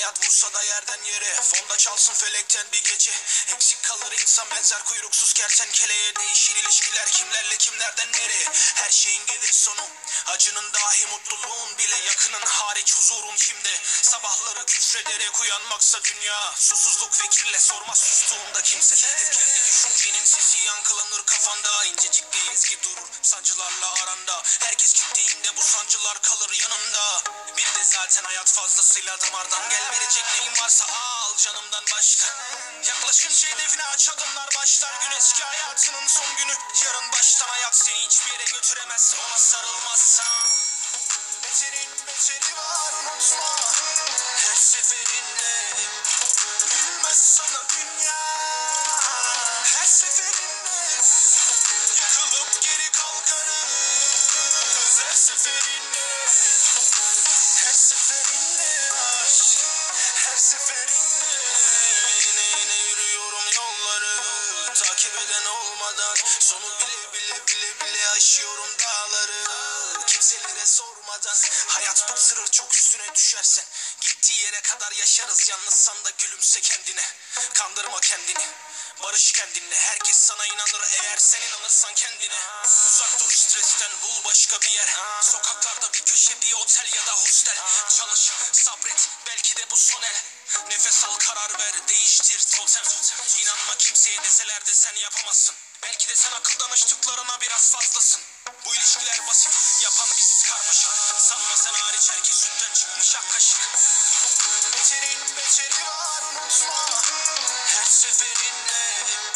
Hayat vursa da yerden yere, fonda çalsın felekten bir gece. Eksik kalır insan benzer kuyruksuz kertenkeleye. Değişir ilişkiler kimlerle kimlerden nereye. Her şeyin gelir sonu, acının dahi mutluluğun bile. Yakının hariç huzurun kimde? Sabahları küfrederek uyanmaksa dünya. Susuzluk ve kirle sormaz sustuğunda kimse. Hep kendi düşüncenin sesi yankılanır kafanda. İncecik bir ezgi durur sancılarla aranda. Herkes gittiğinde bu sancılar kalır yanımda. Bir de zaten hayat fazlasıyla damardan. Gel verecek neyin varsa al canımdan başka. Yaklaşınca hedefine aç adımlar başlar. Gün eski hayatının son günü. Yarın baştan hayat seni hiçbir yere götüremez. Ona sarılmazsan. Beterin beteri var unutma. Her seferinde gülmez sana dünya. Her seferinde yıkılıp geri kalkarız. Her seferinde, her seferinde aşk. Her seferinde yine yine yürüyorum yolları. Takip eden olmadan sonu bile aşıyorum dağları. Kimselere sormadan hayat bıktırır çok üstüne düşersen. Gittiği yere kadar yaşarız yalnızsan da gülümse kendine. Kandırma kendini, barış kendinle. Herkes sana inanır eğer sen inanırsan kendine. Uzak dur stresten, bul başka bir yer. Sokaklarda bir köşe, bir otel ya da hostel. Çalış, sabret, belki de bu son el. Nefes al, karar ver, değiştir totem. İnanma kimseye, deseler de sen yapamazsın. Belki de sen akıl danıştıklarına biraz fazlasın. Bu ilişkiler basit, yapan biziz karmaşık. Sanma sen hariç herkes sütten çıkmış ak kaşık. Beterin beteri var unutma. Her seferinde